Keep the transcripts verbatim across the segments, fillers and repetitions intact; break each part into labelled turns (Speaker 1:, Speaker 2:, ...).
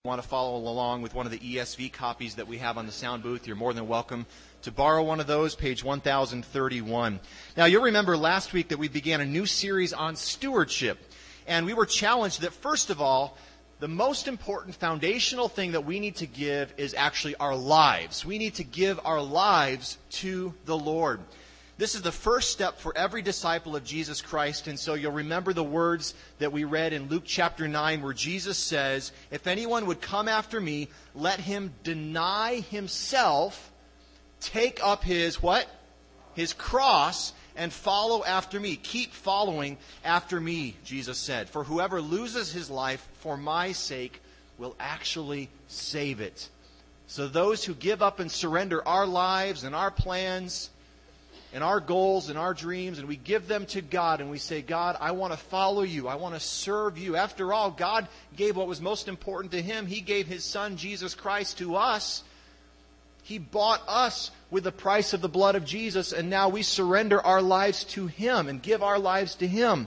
Speaker 1: Want to follow along with one of the E S V copies that we have on the sound booth, you're more than welcome to borrow one of those, page one thousand thirty-one. Now, you'll remember last week that we began a new series on stewardship, and we were challenged that, first of all, the most important foundational thing that we need to give is actually our lives. We need to give our lives to the Lord. This is the first step for every disciple of Jesus Christ, and so you'll remember the words that we read in Luke chapter nine where Jesus says, if anyone would come after me, let him deny himself, take up his, what? His cross, and follow after me. Keep following after me, Jesus said. For whoever loses his life for my sake will actually save it. So those who give up and surrender our lives and our plans and our goals and our dreams, and we give them to God, and we say, God, I want to follow you. I want to serve you. After all, God gave what was most important to Him. He gave His Son, Jesus Christ, to us. He bought us with the price of the blood of Jesus, and now we surrender our lives to Him and give our lives to Him.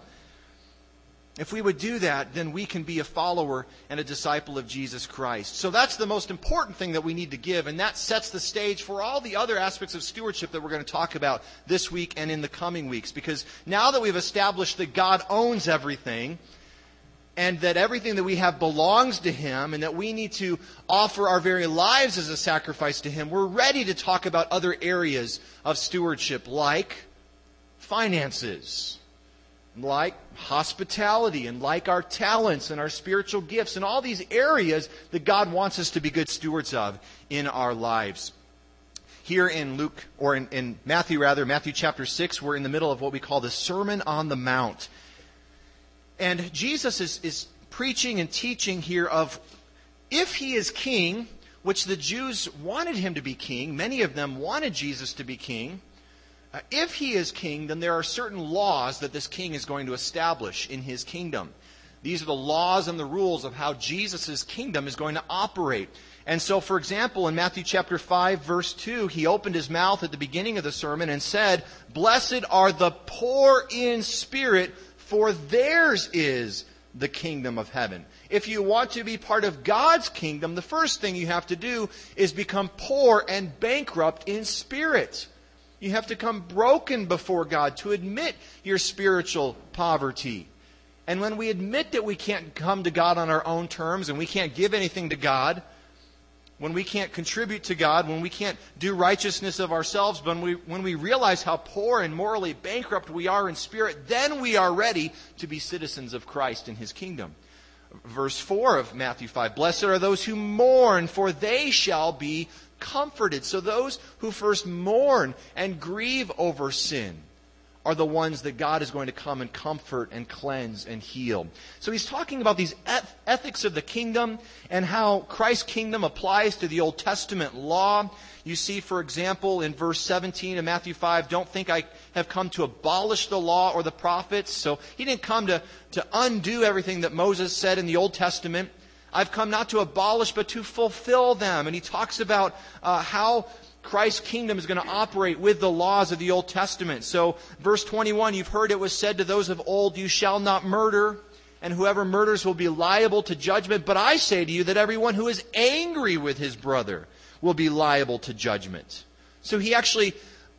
Speaker 1: If we would do that, then we can be a follower and a disciple of Jesus Christ. So that's the most important thing that we need to give, and that sets the stage for all the other aspects of stewardship that we're going to talk about this week and in the coming weeks. Because now that we've established that God owns everything, and that everything that we have belongs to Him, and that we need to offer our very lives as a sacrifice to Him, we're ready to talk about other areas of stewardship, like finances, like hospitality, and like our talents and our spiritual gifts, and all these areas that God wants us to be good stewards of in our lives. Here in Luke, or in, in Matthew rather, Matthew chapter six, we're in the middle of what we call the Sermon on the Mount. And Jesus is, is preaching and teaching here of, if He is king, which the Jews wanted Him to be king, many of them wanted Jesus to be king. Uh, if He is king, then there are certain laws that this king is going to establish in His kingdom. These are the laws and the rules of how Jesus' kingdom is going to operate. And so, for example, in Matthew chapter five, verse two, He opened His mouth at the beginning of the sermon and said, "Blessed are the poor in spirit, for theirs is the kingdom of heaven." If you want to be part of God's kingdom, the first thing you have to do is become poor and bankrupt in spirit. You have to come broken before God to admit your spiritual poverty. And when we admit that we can't come to God on our own terms, and we can't give anything to God, when we can't contribute to God, when we can't do righteousness of ourselves, but when we, when we realize how poor and morally bankrupt we are in spirit, then we are ready to be citizens of Christ in His kingdom. Verse four of Matthew five, "Blessed are those who mourn, for they shall be comforted." So those who first mourn and grieve over sin are the ones that God is going to come and comfort and cleanse and heal. So He's talking about these eth- ethics of the kingdom and how Christ's kingdom applies to the Old Testament law. You see, for example, in verse seventeen of Matthew five, "Don't think I have come to abolish the law or the prophets." So He didn't come to, to undo everything that Moses said in the Old Testament. "I've come not to abolish, but to fulfill them." And He talks about uh, how Christ's kingdom is going to operate with the laws of the Old Testament. So, verse twenty-one, "You've heard it was said to those of old, 'You shall not murder, and whoever murders will be liable to judgment.' But I say to you that everyone who is angry with his brother will be liable to judgment." So He actually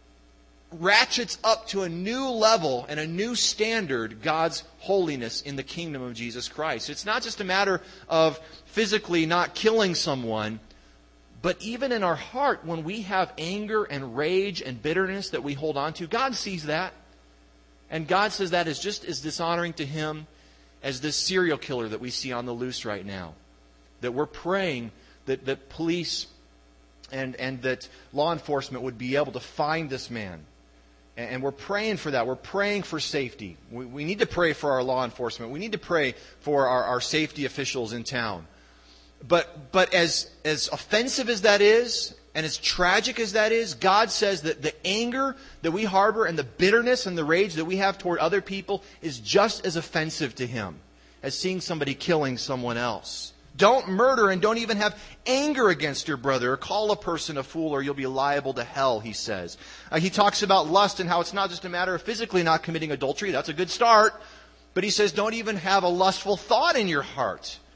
Speaker 1: ratchets up to a new level and a new standard God's holiness in the kingdom of Jesus Christ. It's not just a matter of physically not killing someone, but even in our heart, when we have anger and rage and bitterness that we hold on to, God sees that. And God says that is just as dishonoring to Him as this serial killer that we see on the loose right now. That we're praying that, that police and, and that law enforcement would be able to find this man. And, and we're praying for that. We're praying for safety. We, we need to pray for our law enforcement. We need to pray for our, our safety officials in town. But but as, as offensive as that is, and as tragic as that is, God says that the anger that we harbor and the bitterness and the rage that we have toward other people is just as offensive to Him as seeing somebody killing someone else. Don't murder, and don't even have anger against your brother, or call a person a fool, or you'll be liable to hell, He says. Uh, he talks about lust and how it's not just a matter of physically not committing adultery. That's a good start. But He says don't even have a lustful thought in your heart.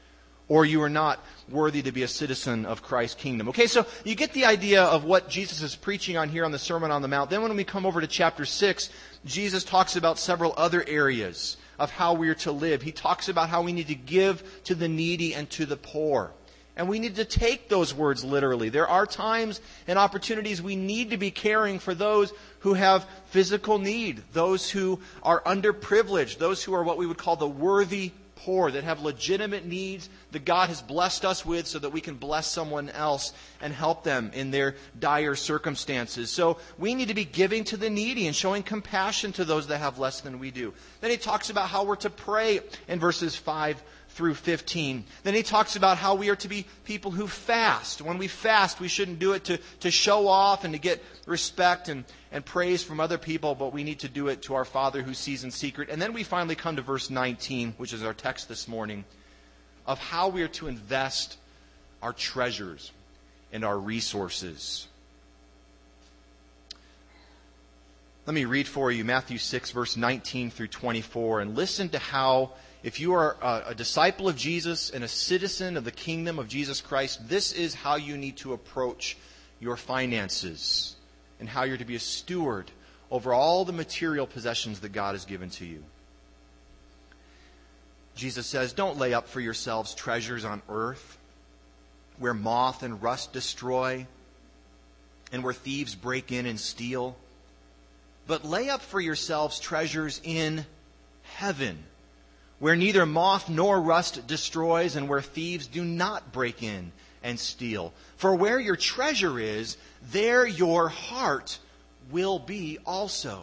Speaker 1: or you are not worthy to be a citizen of Christ's kingdom. Okay, so you get the idea of what Jesus is preaching on here on the Sermon on the Mount. Then when we come over to chapter six, Jesus talks about several other areas of how we are to live. He talks about how we need to give to the needy and to the poor. And we need to take those words literally. There are times and opportunities we need to be caring for those who have physical need, those who are underprivileged, those who are what we would call the worthy poor, that have legitimate needs that God has blessed us with so that we can bless someone else and help them in their dire circumstances. So we need to be giving to the needy and showing compassion to those that have less than we do. Then he talks about how we're to pray in verses five through fifteen. Then he talks about how we are to be people who fast. When we fast, we shouldn't do it to, to show off and to get respect and, and praise from other people, but we need to do it to our Father who sees in secret. And then we finally come to verse nineteen, which is our text this morning, of how we are to invest our treasures and our resources. Let me read for you Matthew six, verse nineteen through twenty-four, and listen to how, if you are a, a disciple of Jesus and a citizen of the kingdom of Jesus Christ, this is how you need to approach your finances and how you're to be a steward over all the material possessions that God has given to you. Jesus says, "Don't lay up for yourselves treasures on earth, where moth and rust destroy, and where thieves break in and steal. But lay up for yourselves treasures in heaven, where neither moth nor rust destroys, and where thieves do not break in and steal. For where your treasure is, there your heart will be also.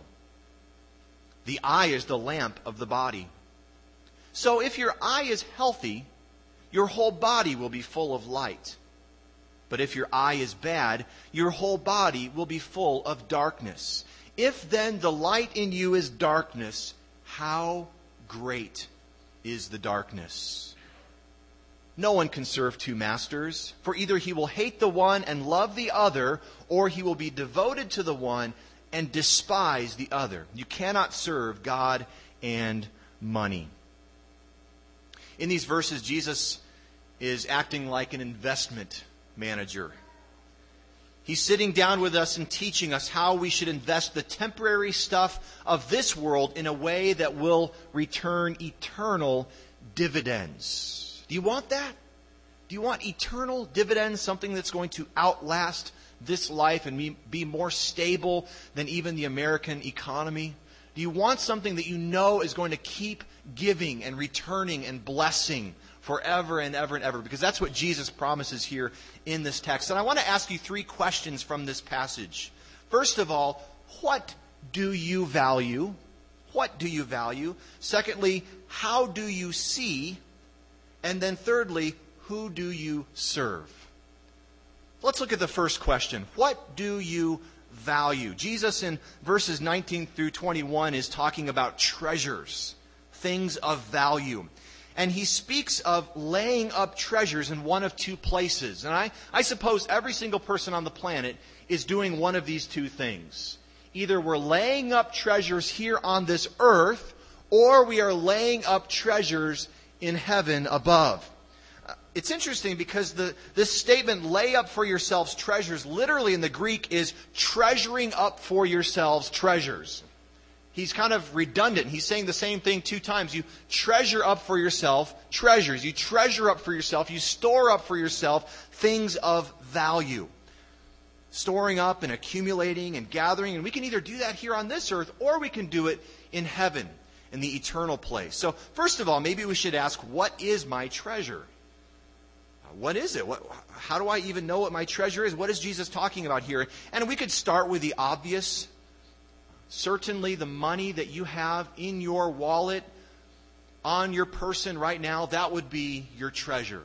Speaker 1: The eye is the lamp of the body. So if your eye is healthy, your whole body will be full of light. But if your eye is bad, your whole body will be full of darkness. If then the light in you is darkness, how great is the darkness? No one can serve two masters, for either he will hate the one and love the other, or he will be devoted to the one and despise the other. You cannot serve God and money." In these verses, Jesus is acting like an investment manager. He's sitting down with us and teaching us how we should invest the temporary stuff of this world in a way that will return eternal dividends. Do you want that? Do you want eternal dividends, something that's going to outlast this life and be more stable than even the American economy? Do you want something that you know is going to keep giving and returning and blessing forever and ever and ever? Because that's what Jesus promises here in this text. And I want to ask you three questions from this passage. First of all, what do you value? What do you value? Secondly, how do you see? And then thirdly, who do you serve? Let's look at the first question. What do you value? Jesus in verses nineteen through twenty-one is talking about treasures, things of value. And he speaks of laying up treasures in one of two places. And I, I suppose every single person on the planet is doing one of these two things. Either we're laying up treasures here on this earth, or we are laying up treasures in heaven above. Uh, it's interesting because the, this statement, lay up for yourselves treasures, literally in the Greek is treasuring up for yourselves treasures. He's kind of redundant. He's saying the same thing two times. You treasure up for yourself treasures. You treasure up for yourself. You store up for yourself things of value. Storing up and accumulating and gathering. And we can either do that here on this earth, or we can do it in heaven, in the eternal place. So first of all, maybe we should ask, what is my treasure? What is it? What, how do I even know what my treasure is? What is Jesus talking about here? And we could start with the obvious. Certainly the money that you have in your wallet, on your person right now, that would be your treasure.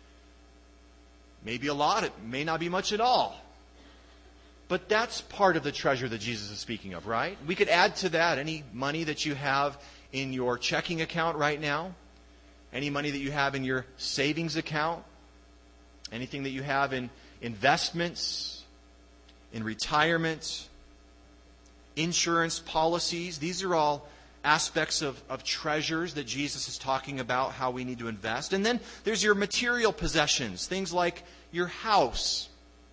Speaker 1: Maybe a lot, it may not be much at all. But that's part of the treasure that Jesus is speaking of, right? We could add to that any money that you have in your checking account right now, any money that you have in your savings account, anything that you have in investments, in retirement, insurance policies. These are all aspects of, of treasures that Jesus is talking about, how we need to invest. And then there's your material possessions, things like your house,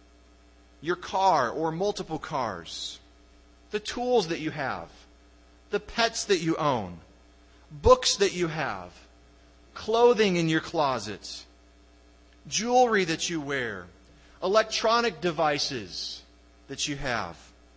Speaker 1: your car or multiple cars, the tools that you have, the pets that you own, books that you have, clothing in your closet, jewelry that you wear, electronic devices that you have,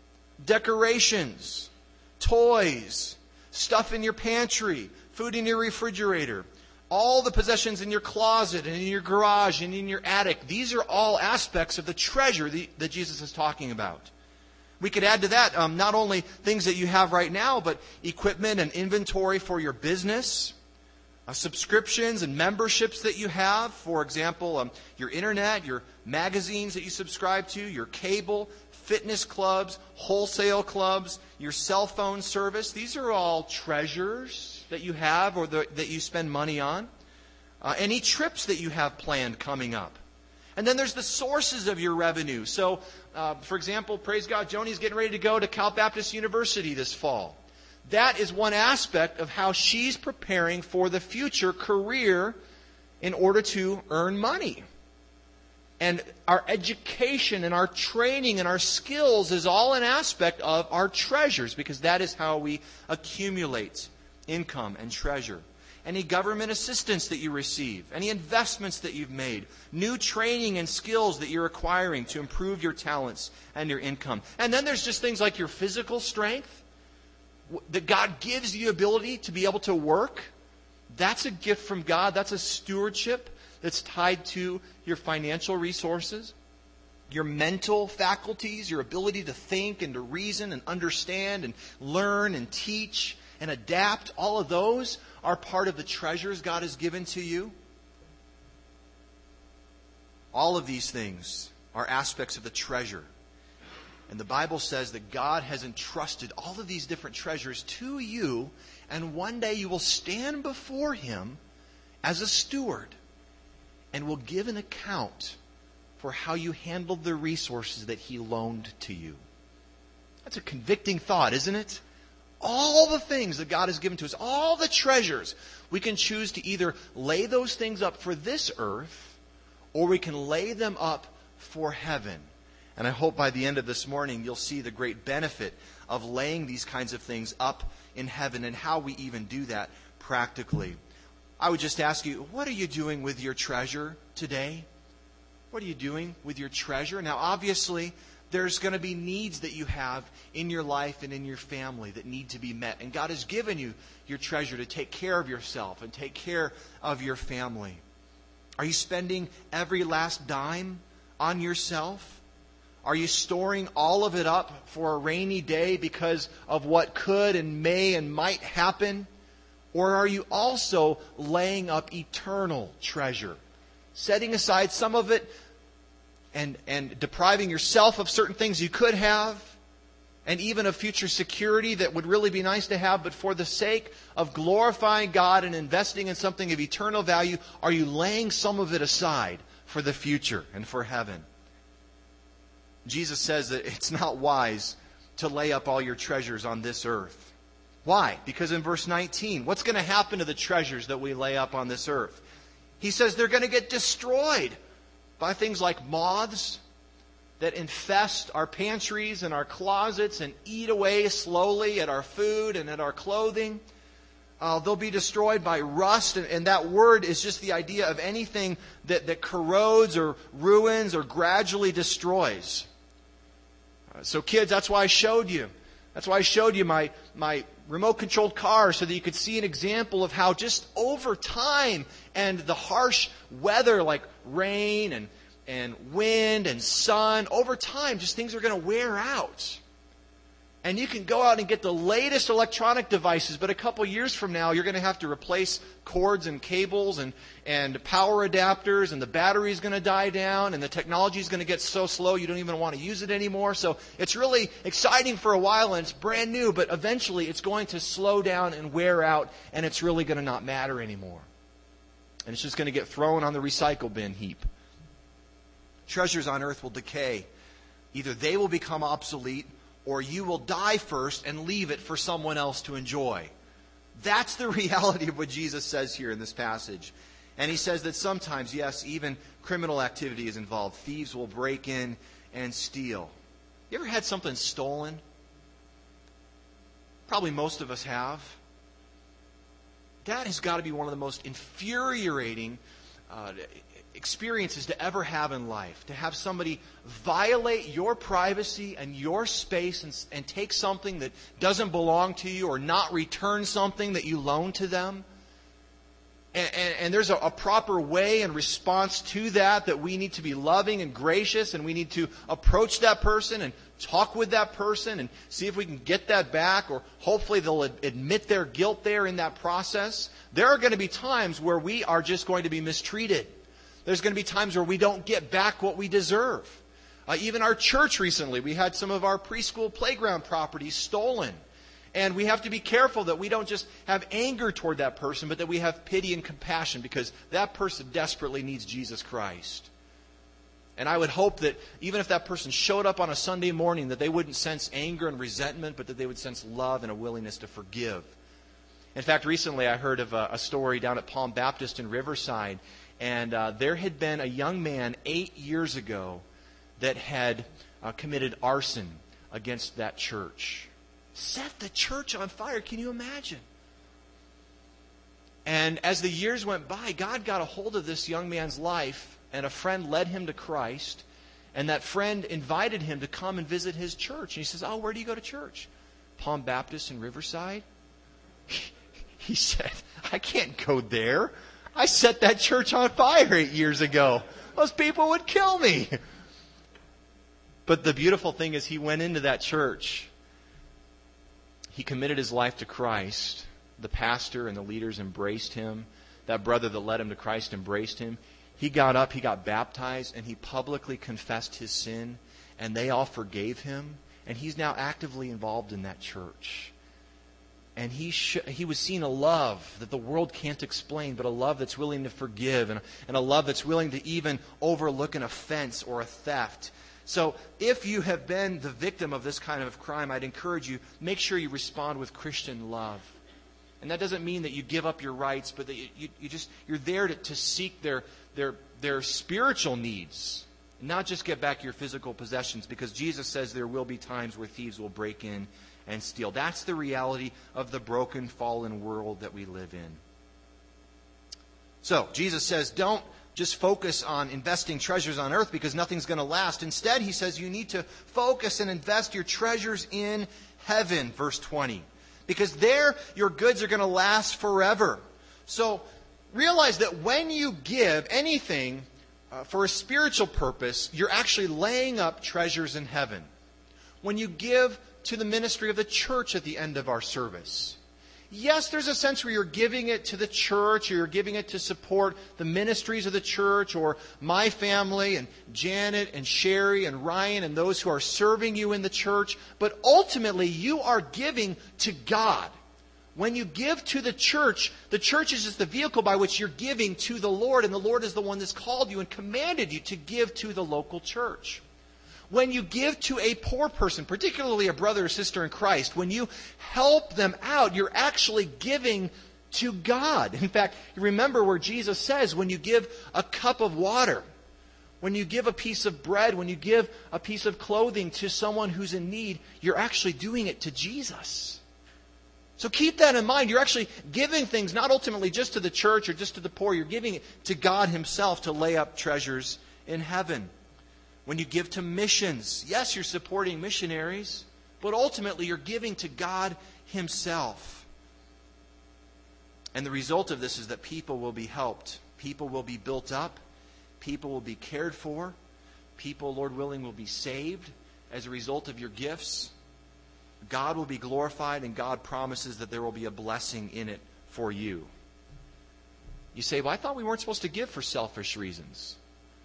Speaker 1: decorations, toys, stuff in your pantry, food in your refrigerator, all the possessions in your closet and in your garage and in your attic. These are all aspects of the treasure that Jesus is talking about. We could add to that um, not only things that you have right now, but equipment and inventory for your business, uh, subscriptions and memberships that you have. For example, um, your internet, your magazines that you subscribe to, your cable, fitness clubs, wholesale clubs, your cell phone service. These are all treasures that you have or the, that you spend money on. Uh, any trips that you have planned coming up. And then there's the sources of your revenue. So, uh, for example, praise God, Joni's getting ready to go to Cal Baptist University this fall. That is one aspect of how she's preparing for the future career in order to earn money. And our education and our training and our skills is all an aspect of our treasures, because that is how we accumulate income and treasure. Any government assistance that you receive, any investments that you've made, new training and skills that you're acquiring to improve your talents and your income. And then there's just things like your physical strength, that God gives you the ability to be able to work. That's a gift from God. That's a stewardship that's tied to your financial resources, your mental faculties, your ability to think and to reason and understand and learn and teach and adapt. All of those are part of the treasures God has given to you. All of these things are aspects of the treasure. And the Bible says that God has entrusted all of these different treasures to you, and one day you will stand before Him as a steward and will give an account for how you handled the resources that He loaned to you. That's a convicting thought, isn't it? All the things that God has given to us, all the treasures, we can choose to either lay those things up for this earth, or we can lay them up for heaven. And I hope by the end of this morning you'll see the great benefit of laying these kinds of things up in heaven and how we even do that practically. I would just ask you, what are you doing with your treasure today? What are you doing with your treasure? Now, obviously, there's going to be needs that you have in your life and in your family that need to be met. And God has given you your treasure to take care of yourself and take care of your family. Are you spending every last dime on yourself? Are you storing all of it up for a rainy day because of what could and may and might happen? Or are you also laying up eternal treasure, setting aside some of it and, and depriving yourself of certain things you could have, and even of future security that would really be nice to have, but for the sake of glorifying God and investing in something of eternal value, are you laying some of it aside for the future and for heaven? Jesus says that it's not wise to lay up all your treasures on this earth. Why? Because in verse nineteen, what's going to happen to the treasures that we lay up on this earth? He says they're going to get destroyed by things like moths that infest our pantries and our closets and eat away slowly at our food and at our clothing. Uh, they'll be destroyed by rust, and, and that word is just the idea of anything that, that corrodes or ruins or gradually destroys. Uh, so kids, that's why I showed you. That's why I showed you my, my remote-controlled car, so that you could see an example of how just over time and the harsh weather like rain and, and wind and sun, over time just things are going to wear out. And you can go out and get the latest electronic devices, but a couple years from now, you're going to have to replace cords and cables and, and power adapters, and the battery's going to die down, and the technology's going to get so slow you don't even want to use it anymore. So it's really exciting for a while, and it's brand new, but eventually it's going to slow down and wear out, and it's really going to not matter anymore. And it's just going to get thrown on the recycle bin heap. Treasures on earth will decay. Either they will become obsolete, or you will die first and leave it for someone else to enjoy. That's the reality of what Jesus says here in this passage. And he says that sometimes, yes, even criminal activity is involved. Thieves will break in and steal. You ever had something stolen? Probably most of us have. That has got to be one of the most infuriating uh, experiences to ever have in life. To have somebody violate your privacy and your space and, and take something that doesn't belong to you, or not return something that you loaned to them. And, and, and there's a, a proper way and response to that, that we need to be loving and gracious, and we need to approach that person and talk with that person and see if we can get that back, or hopefully they'll ad- admit their guilt there in that process. There are going to be times where we are just going to be mistreated. There's going to be times where we don't get back what we deserve. Uh, even our church recently, we had some of our preschool playground properties stolen. And we have to be careful that we don't just have anger toward that person, but that we have pity and compassion, because that person desperately needs Jesus Christ. And I would hope that even if that person showed up on a Sunday morning, that they wouldn't sense anger and resentment, but that they would sense love and a willingness to forgive. In fact, recently I heard of a, a story down at Palm Baptist in Riverside, and uh, there had been a young man eight years ago that had uh, committed arson against that church. Set the church on fire. Can you imagine? And as the years went by, God got a hold of this young man's life, and a friend led him to Christ, and that friend invited him to come and visit his church. And he says, "Oh, where do you go to church?" "Palm Baptist in Riverside." He said, "I can't go there. I set that church on fire eight years ago. Those people would kill me." But the beautiful thing is, he went into that church. He committed his life to Christ. The pastor and the leaders embraced him. That brother that led him to Christ embraced him. He got up, he got baptized, and he publicly confessed his sin. And they all forgave him. And he's now actively involved in that church. And he sh- he was seeing a love that the world can't explain, but a love that's willing to forgive, and, and a love that's willing to even overlook an offense or a theft. So if you have been the victim of this kind of crime, I'd encourage you, make sure you respond with Christian love. And that doesn't mean that you give up your rights, but that you, you, you just, you're there to, to seek their, their, their spiritual needs, and not just get back your physical possessions, because Jesus says there will be times where thieves will break in and steal. That's the reality of the broken, fallen world that we live in. So Jesus says, don't just focus on investing treasures on earth, because nothing's going to last. Instead, he says you need to focus and invest your treasures in heaven, verse twenty. Because there, your goods are going to last forever. So realize that when you give anything uh, for a spiritual purpose, you're actually laying up treasures in heaven. When you give to the ministry of the church at the end of our service, yes, there's a sense where you're giving it to the church, or you're giving it to support the ministries of the church, or my family and Janet and Sherry and Ryan and those who are serving you in the church. But ultimately, you are giving to God. When you give to the church, the church is just the vehicle by which you're giving to the Lord, and the Lord is the one that's called you and commanded you to give to the local church. When you give to a poor person, particularly a brother or sister in Christ, when you help them out, you're actually giving to God. In fact, you remember where Jesus says, when you give a cup of water, when you give a piece of bread, when you give a piece of clothing to someone who's in need, you're actually doing it to Jesus. So keep that in mind. You're actually giving things not ultimately just to the church or just to the poor. You're giving it to God Himself to lay up treasures in heaven. When you give to missions, yes, you're supporting missionaries, but ultimately you're giving to God Himself. And the result of this is that people will be helped. People will be built up. People will be cared for. People, Lord willing, will be saved as a result of your gifts. God will be glorified, and God promises that there will be a blessing in it for you. You say, well, I thought we weren't supposed to give for selfish reasons.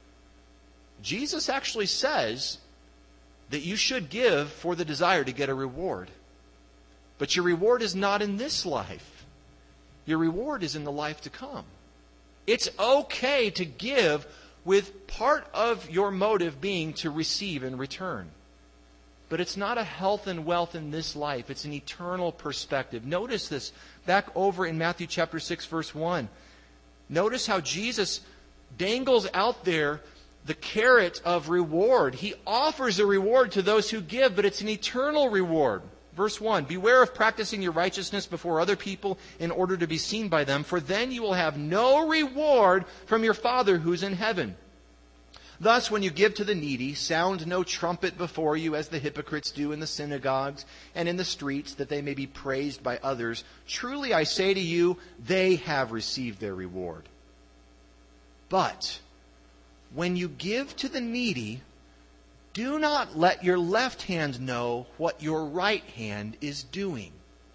Speaker 1: Jesus actually says that you should give for the desire to get a reward. But your reward is not in this life. Your reward is in the life to come. It's okay to give with part of your motive being to receive in return. But it's not a health and wealth in this life. It's an eternal perspective. Notice this back over in Matthew chapter six, verse one. Notice how Jesus dangles out there the carrot of reward. He offers a reward to those who give, but it's an eternal reward. Verse one, beware of practicing your righteousness before other people in order to be seen by them, for then you will have no reward from your Father who's in heaven. Thus, when you give to the needy, sound no trumpet before you as the hypocrites do in the synagogues and in the streets, that they may be praised by others. Truly, I say to you, they have received their reward. But when you give to the needy, do not let your left hand know what your right hand is doing,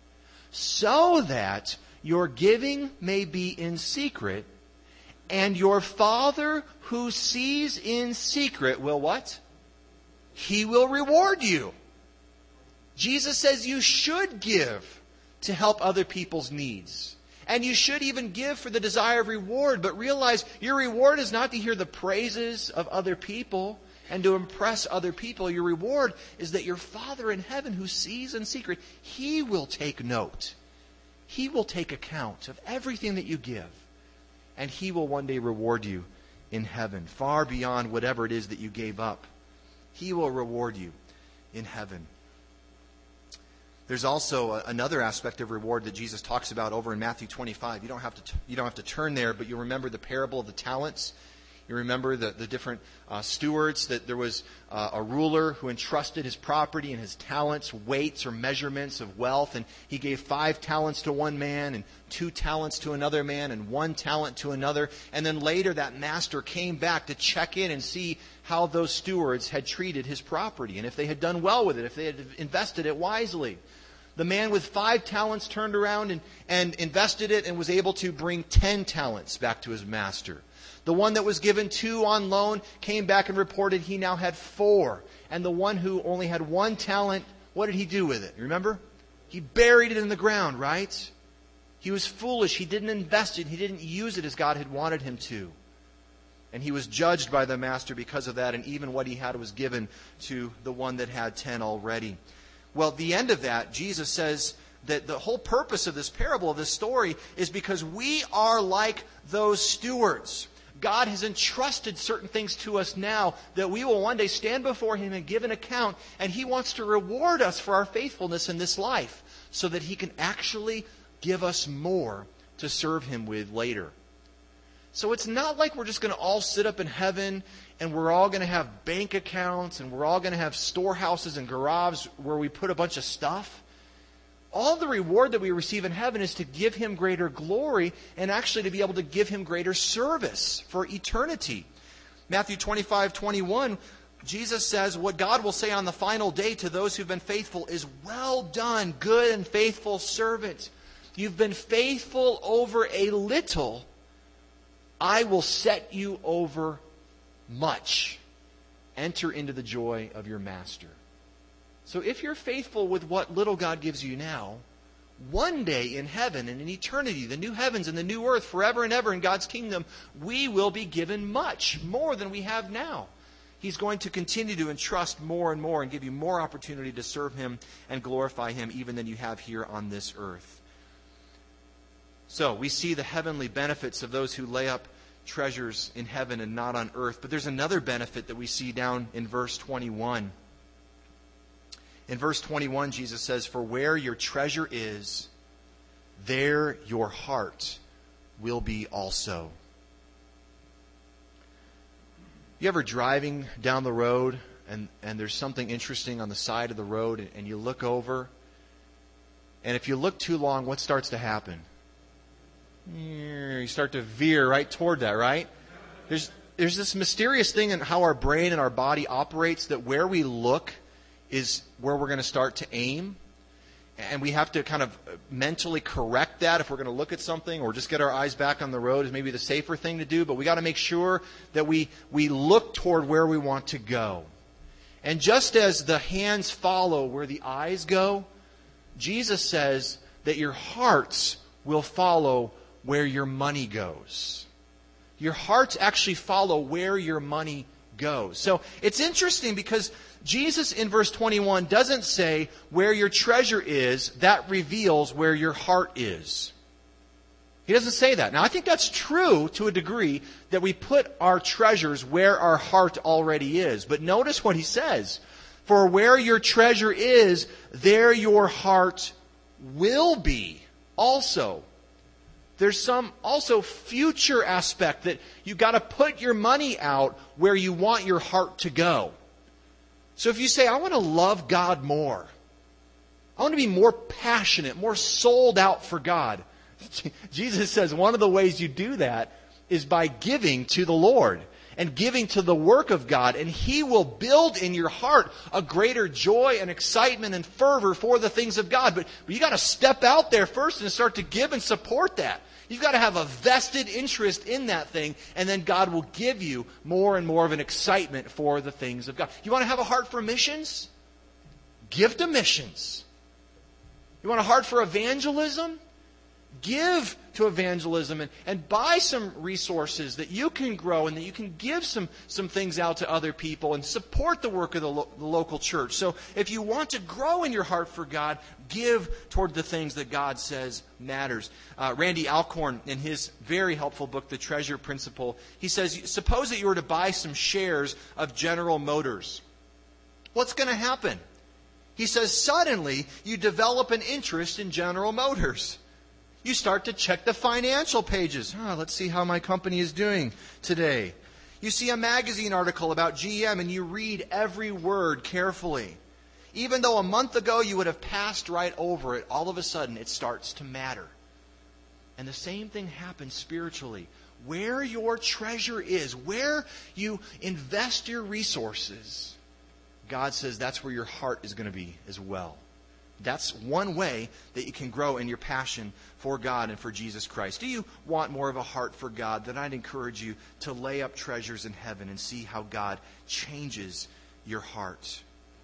Speaker 1: so that your giving may be in secret, and your Father who sees in secret will what? He will reward you. Jesus says you should give to help other people's needs. And you should even give for the desire of reward. But realize your reward is not to hear the praises of other people and to impress other people. Your reward is that your Father in heaven who sees in secret, He will take note. He will take account of everything that you give. And He will one day reward you in heaven, far beyond whatever it is that you gave up. He will reward you in heaven. There's also a, another aspect of reward that Jesus talks about over in Matthew twenty-five. You don't have to t- you don't have to turn there, but you remember the parable of the talents. You remember the, the different uh, stewards, that there was uh, a ruler who entrusted his property and his talents, weights or measurements of wealth, and he gave five talents to one man and two talents to another man and one talent to another. And then later that master came back to check in and see how those stewards had treated his property and if they had done well with it, if they had invested it wisely. The man with five talents turned around and, and invested it and was able to bring ten talents back to his master. The one that was given two on loan came back and reported he now had four. And the one who only had one talent, what did he do with it? Remember? He buried it in the ground, right? He was foolish. He didn't invest it. He didn't use it as God had wanted him to. And he was judged by the master because of that. And even what he had was given to the one that had ten already. Well, at the end of that, Jesus says that the whole purpose of this parable, of this story, is because we are like those stewards. God has entrusted certain things to us now that we will one day stand before Him and give an account. And He wants to reward us for our faithfulness in this life so that He can actually give us more to serve Him with later. So it's not like we're just going to all sit up in heaven and we're all going to have bank accounts and we're all going to have storehouses and garages where we put a bunch of stuff. All the reward that we receive in heaven is to give Him greater glory and actually to be able to give Him greater service for eternity. Matthew twenty-five twenty-one, Jesus says what God will say on the final day to those who've been faithful is, "Well done, good and faithful servant. You've been faithful over a little. I will set you over much. Enter into the joy of your master." So if you're faithful with what little God gives you now, one day in heaven and in eternity, the new heavens and the new earth, forever and ever in God's kingdom, we will be given much more than we have now. He's going to continue to entrust more and more and give you more opportunity to serve Him and glorify Him even than you have here on this earth. So we see the heavenly benefits of those who lay up treasures in heaven and not on earth. But there's another benefit that we see down in verse twenty-one. In verse twenty-one, Jesus says, "For where your treasure is, there your heart will be also." You ever driving down the road and, and there's something interesting on the side of the road and, and you look over, and if you look too long, what starts to happen? You start to veer right toward that, right? There's there's this mysterious thing in how our brain and our body operates, that where we look is where we're going to start to aim. And we have to kind of mentally correct that if we're going to look at something, or just get our eyes back on the road is maybe the safer thing to do. But we got to make sure that we, we look toward where we want to go. And just as the hands follow where the eyes go, Jesus says that your hearts will follow where your money goes. Your hearts actually follow where your money goes. So it's interesting because Jesus in verse twenty-one doesn't say where your treasure is, that reveals where your heart is. He doesn't say that. Now I think that's true to a degree, that we put our treasures where our heart already is. But notice what he says. For where your treasure is, there your heart will be also. There's some also future aspect that you got to put your money out where you want your heart to go. So if you say, I want to love God more, I want to be more passionate, more sold out for God, Jesus says one of the ways you do that is by giving to the Lord and giving to the work of God, and He will build in your heart a greater joy and excitement and fervor for the things of God. But you got to step out there first and start to give and support that. You've got to have a vested interest in that thing, and then God will give you more and more of an excitement for the things of God. You want to have a heart for missions? Give to missions. You want a heart for evangelism? Give to evangelism and, and buy some resources that you can grow and that you can give some, some things out to other people and support the work of the, lo- the local church. So if you want to grow in your heart for God, give toward the things that God says matters. Uh, Randy Alcorn, in his very helpful book, The Treasure Principle, he says, suppose that you were to buy some shares of General Motors. What's going to happen? He says, suddenly you develop an interest in General Motors. You start to check the financial pages. Oh, let's see how my company is doing today. You see a magazine article about G M and you read every word carefully. Even though a month ago you would have passed right over it, all of a sudden it starts to matter. And the same thing happens spiritually. Where your treasure is, where you invest your resources, God says that's where your heart is going to be as well. That's one way that you can grow in your passion for God and for Jesus Christ. Do you want more of a heart for God? Then I'd encourage you to lay up treasures in heaven and see how God changes your heart.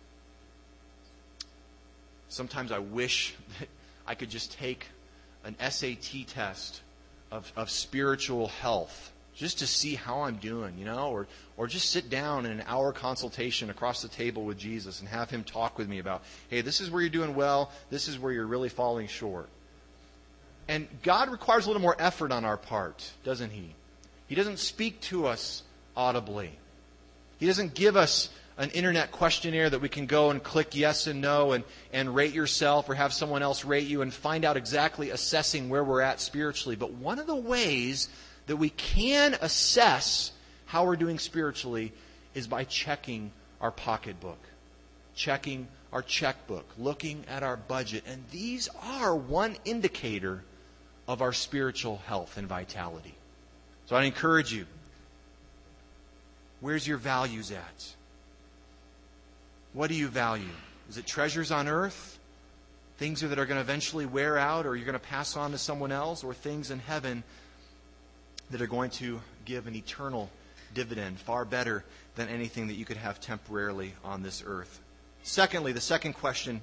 Speaker 1: Sometimes I wish that I could just take an S A T test of, of spiritual health just to see how I'm doing, you know, or or just sit down in an hour consultation across the table with Jesus and have Him talk with me about, hey, this is where you're doing well, this is where you're really falling short. And God requires a little more effort on our part, doesn't He? He doesn't speak to us audibly. He doesn't give us an internet questionnaire that we can go and click yes and no and, and rate yourself or have someone else rate you and find out exactly assessing where we're at spiritually. But one of the ways that we can assess how we're doing spiritually is by checking our pocketbook, checking our checkbook, looking at our budget. And these are one indicator of our spiritual health and vitality. So I encourage you, where's your values at? What do you value? Is it treasures on earth? Things that are going to eventually wear out or you're going to pass on to someone else? Or things in heaven that are going to give an eternal dividend, far better than anything that you could have temporarily on this earth? Secondly, the second question,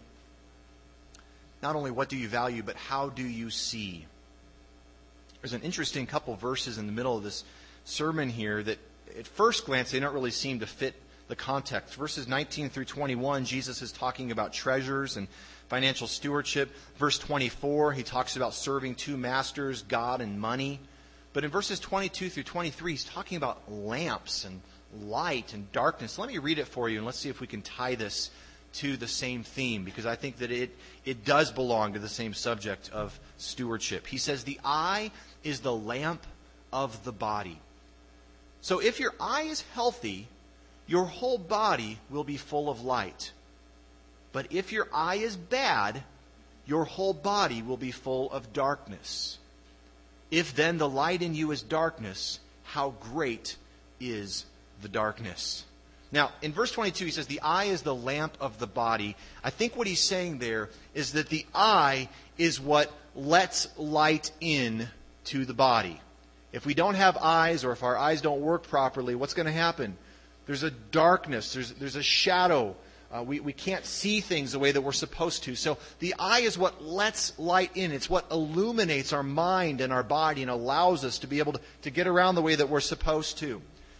Speaker 1: not only what do you value, but how do you see? There's an interesting couple verses in the middle of this sermon here that at first glance they don't really seem to fit the context. Verses nineteen through twenty-one, Jesus is talking about treasures and financial stewardship. Verse twenty-four, he talks about serving two masters, God and money. But in verses twenty-two through twenty-three, he's talking about lamps and light and darkness. Let me read it for you, and let's see if we can tie this to the same theme, because I think that it, it does belong to the same subject of stewardship. He says, the eye is the lamp of the body. So if your eye is healthy, your whole body will be full of light. But if your eye is bad, your whole body will be full of darkness. If then the light in you is darkness, how great is the darkness? Now, in verse twenty-two, he says, the eye is the lamp of the body. I think what he's saying there is that the eye is what lets light in to the body. If we don't have eyes, or if our eyes don't work properly, what's going to happen? There's a darkness, there's, there's a shadow. Uh, we, we can't see things the way that we're supposed to. So the eye is what lets light in. It's what illuminates our mind and our body and allows us to be able to, to get around the way that we're supposed to.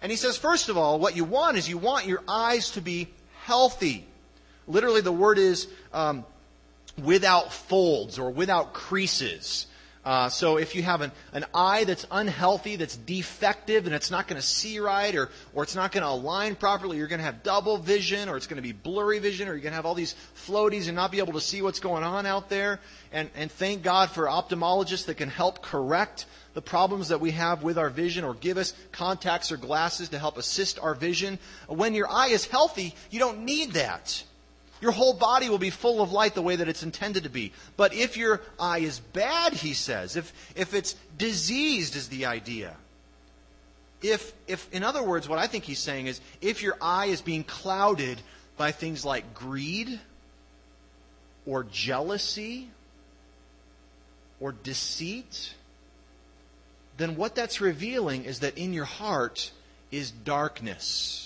Speaker 1: And he says, first of all, what you want is you want your eyes to be healthy. Literally, the word is um, without folds or without creases. Uh, so if you have an, an eye that's unhealthy, that's defective, and it's not going to see right, or, or it's not going to align properly, you're going to have double vision, or it's going to be blurry vision, or you're going to have all these floaties and not be able to see what's going on out there. And, and thank God for ophthalmologists that can help correct the problems that we have with our vision, or give us contacts or glasses to help assist our vision. When your eye is healthy, you don't need that. Your whole body will be full of light the way that it's intended to be. But if your eye is bad, he says, if if it's diseased is the idea. If, if, in other words, what I think he's saying is, if your eye is being clouded by things like greed, or jealousy, or deceit, then what that's revealing is that in your heart is darkness.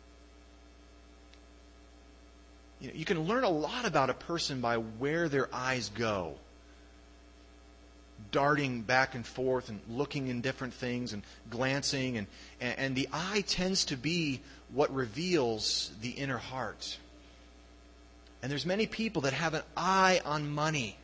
Speaker 1: You know, you can learn a lot about a person by where their eyes go. Darting back and forth and looking in different things and glancing. And, and, and the eye tends to be what reveals the inner heart. And there's many people that have an eye on money.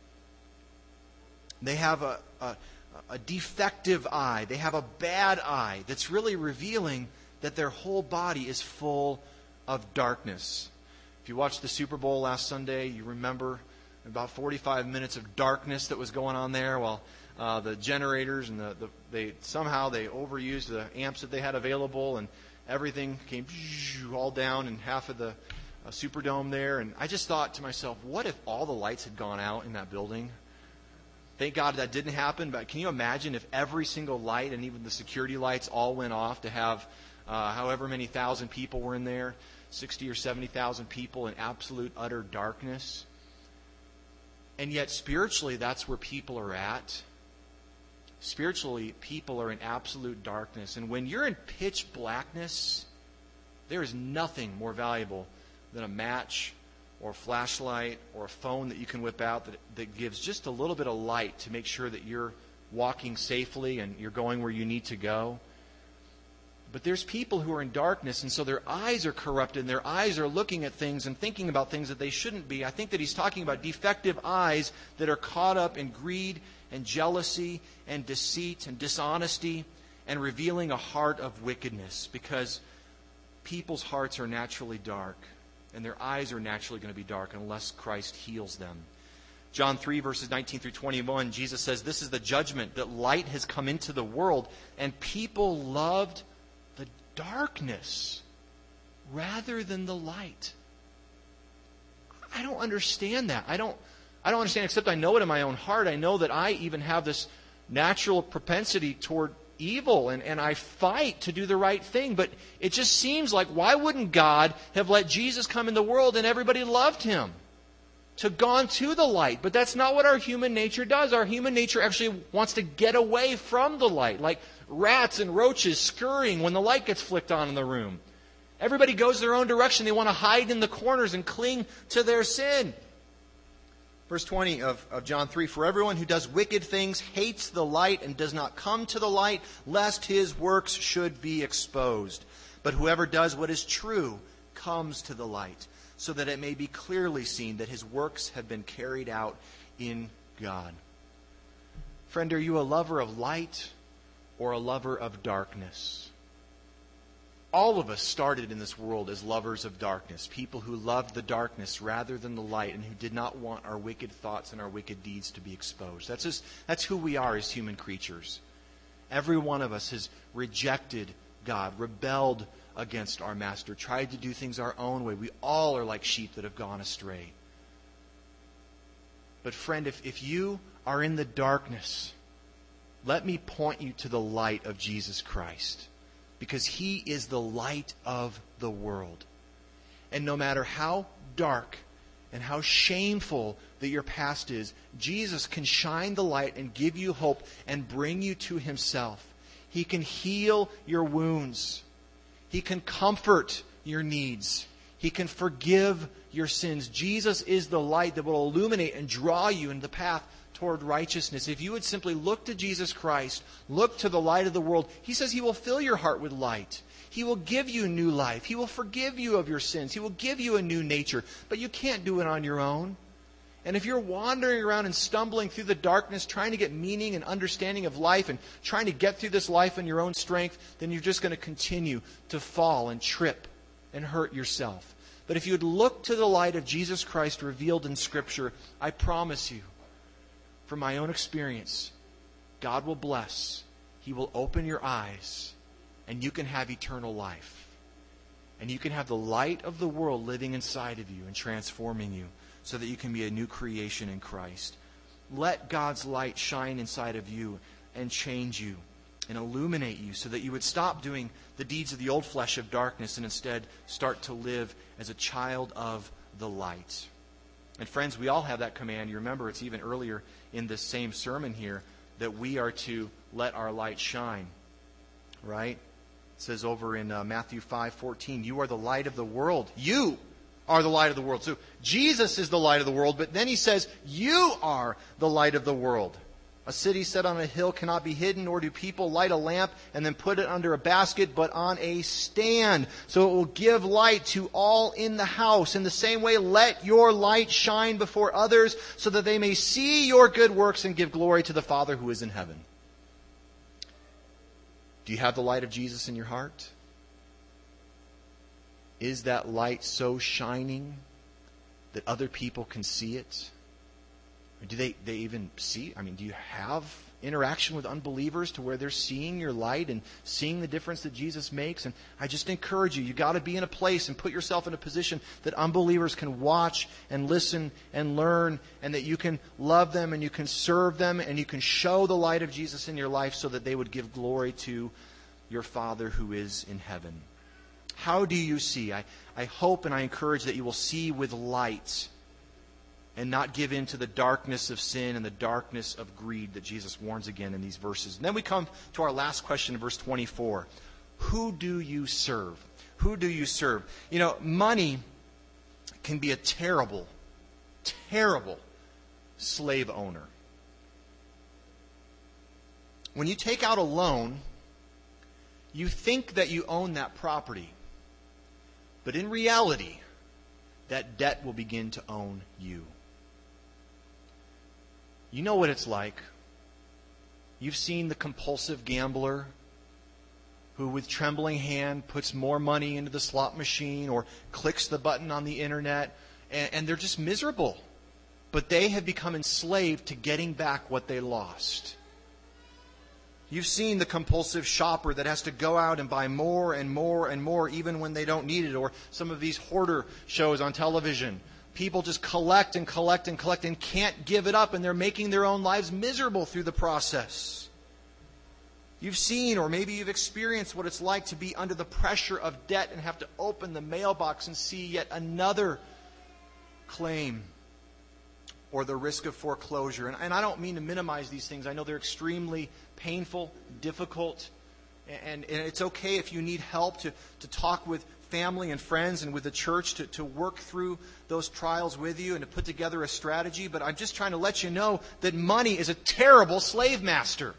Speaker 1: They have a, a, a defective eye. They have a bad eye that's really revealing that their whole body is full of darkness. If you watched the Super Bowl last Sunday, you remember about forty-five minutes of darkness that was going on there while uh, the generators and the, the they somehow they overused the amps that they had available, and everything came all down in half of the uh, Superdome there. And I just thought to myself, what if all the lights had gone out in that building? Thank God that didn't happen, but can you imagine if every single light and even the security lights all went off to have uh, however many thousand people were in there? sixty or seventy thousand people in absolute, utter darkness. And yet, spiritually, that's where people are at. Spiritually, people are in absolute darkness. And when you're in pitch blackness, there is nothing more valuable than a match or a flashlight or a phone that you can whip out that, that gives just a little bit of light to make sure that you're walking safely and you're going where you need to go. But there's people who are in darkness, and so their eyes are corrupted, and their eyes are looking at things and thinking about things that they shouldn't be. I think that he's talking about defective eyes that are caught up in greed and jealousy and deceit and dishonesty and revealing a heart of wickedness, because people's hearts are naturally dark, and their eyes are naturally going to be dark unless Christ heals them. John three, verses nineteen through twenty-one, Jesus says, "This is the judgment, that light has come into the world, and people loved the darkness rather than the light." I don't understand that. I don't I don't understand, except I know it in my own heart. I know that I even have this natural propensity toward evil, and, and I fight to do the right thing. But it just seems like, why wouldn't God have let Jesus come in the world and everybody loved him? To have gone to the light. But that's not what our human nature does. Our human nature actually wants to get away from the light, like rats and roaches scurrying when the light gets flicked on in the room. Everybody goes their own direction. They want to hide in the corners and cling to their sin. Verse twenty of, of John three, "For everyone who does wicked things hates the light and does not come to the light, lest his works should be exposed. But whoever does what is true comes to the light, so that it may be clearly seen that his works have been carried out in God." Friend, are you a lover of light or a lover of darkness? All of us started in this world as lovers of darkness, people who loved the darkness rather than the light, and who did not want our wicked thoughts and our wicked deeds to be exposed. That's just, that's who we are as human creatures. Every one of us has rejected God, rebelled against our Master, tried to do things our own way. We all are like sheep that have gone astray. But friend, if, if you are in the darkness, let me point you to the light of Jesus Christ, because he is the light of the world. And no matter how dark and how shameful that your past is, Jesus can shine the light and give you hope and bring you to himself. He can heal your wounds. He can comfort your needs. He can forgive your sins. Jesus is the light that will illuminate and draw you in the path toward righteousness. If you would simply look to Jesus Christ, look to the light of the world, he says he will fill your heart with light. He will give you new life. He will forgive you of your sins. He will give you a new nature. But you can't do it on your own. And if you're wandering around and stumbling through the darkness, trying to get meaning and understanding of life and trying to get through this life in your own strength, then you're just going to continue to fall and trip and hurt yourself. But if you would look to the light of Jesus Christ revealed in Scripture, I promise you, from my own experience, God will bless. He will open your eyes, and you can have eternal life. And you can have the light of the world living inside of you and transforming you so that you can be a new creation in Christ. Let God's light shine inside of you and change you and illuminate you so that you would stop doing the deeds of the old flesh of darkness and instead start to live as a child of the light. And friends, we all have that command. You remember it's even earlier in this same sermon here that we are to let our light shine. Right? It says over in uh, Matthew five fourteen, you are the light of the world. You are the light of the world. So Jesus is the light of the world, but then he says, you are the light of the world. A city set on a hill cannot be hidden, nor do people light a lamp and then put it under a basket, but on a stand, so it will give light to all in the house. In the same way, let your light shine before others, so that they may see your good works and give glory to the Father who is in heaven. Do you have the light of Jesus in your heart? Is that light so shining that other people can see it? Or do they, they even see? I mean, do you have interaction with unbelievers to where they're seeing your light and seeing the difference that Jesus makes? And I just encourage you, you got to be in a place and put yourself in a position that unbelievers can watch and listen and learn, and that you can love them and you can serve them and you can show the light of Jesus in your life so that they would give glory to your Father who is in heaven. How do you see? I, I hope and I encourage that you will see with light and not give in to the darkness of sin and the darkness of greed that Jesus warns again in these verses. And then we come to our last question in verse twenty-four. Who do you serve? Who do you serve? You know, money can be a terrible, terrible slave owner. When you take out a loan, you think that you own that property. But in reality, that debt will begin to own you. You know what it's like. You've seen the compulsive gambler who with trembling hand puts more money into the slot machine or clicks the button on the internet, and, and they're just miserable. But they have become enslaved to getting back what they lost. You've seen the compulsive shopper that has to go out and buy more and more and more even when they don't need it. Or some of these hoarder shows on television. People just collect and collect and collect and can't give it up, and they're making their own lives miserable through the process. You've seen, or maybe you've experienced what it's like to be under the pressure of debt and have to open the mailbox and see yet another claim or the risk of foreclosure. And, and I don't mean to minimize these things. I know they're extremely painful, difficult, and, and it's okay if you need help to, to talk with family and friends and with the church to, to work through those trials with you and to put together a strategy. But I'm just trying to let you know that money is a terrible slave master.